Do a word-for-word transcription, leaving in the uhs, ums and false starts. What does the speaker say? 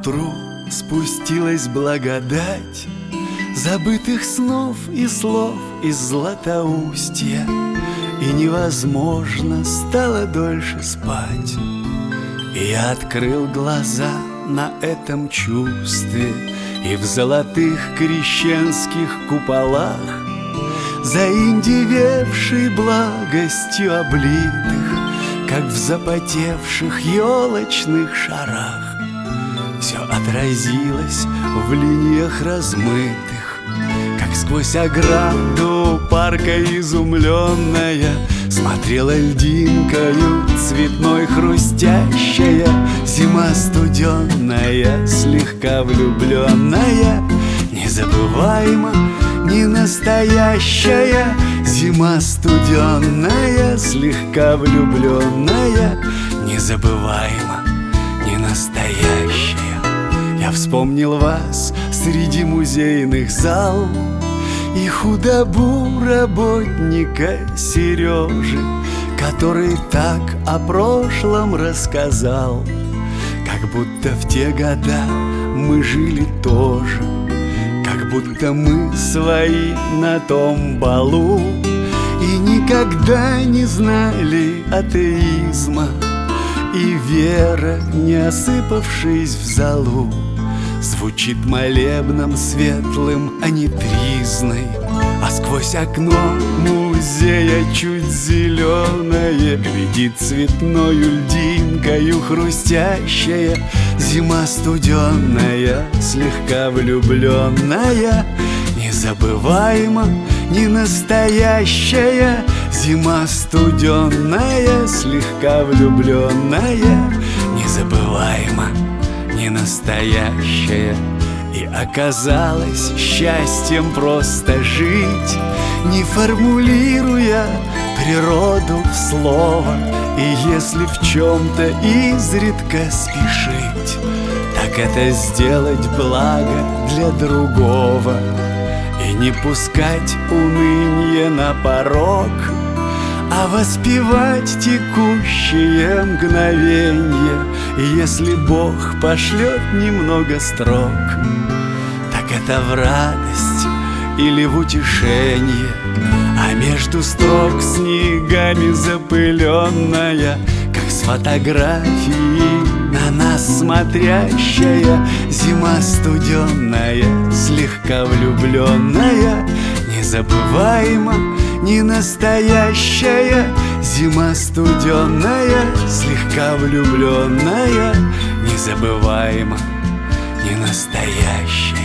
утру спустилась благодать забытых снов и слов из Златоустья, и невозможно стало дольше спать. И я открыл глаза на этом чувстве, и в золотых крещенских куполах, заиндевевшей благостью облитых, как в запотевших елочных шарах, все отразилось в линиях размытых, как сквозь ограду парка изумленная смотрела льдинкою цветной хрустящая зима студенная, слегка влюбленная, незабываемо, не настоящая зима студенная, слегка влюбленная, незабываемо, не настоящая. Я вспомнил вас среди музейных зал и худобу работника Сережи, который так о прошлом рассказал, как будто в те года мы жили тоже, как будто мы свои на том балу и никогда не знали атеизма, и вера, не осыпавшись в золу, звучит молебном светлым, а не тризной. А сквозь окно музея чуть зеленое глядит цветною льдинкою хрустящая зима студенная, слегка влюбленная, незабываемо, не настоящая зима студенная, слегка влюбленная, незабываемо, не настоящая. И оказалось счастьем просто жить, не формулируя природу в слово, и если в чем-то изредка спешить, так это сделать благо для другого и не пускать уныние на порог, а воспевать текущее мгновенье. И если Бог пошлет немного строк, так это в радость или в утешение, а между строк снегами запыленная, как с фотографии на нас смотрящая зима студенная, слегка влюбленная, незабываемо, не настоящая зима студенная, слегка влюбленная, незабываемо, не настоящая.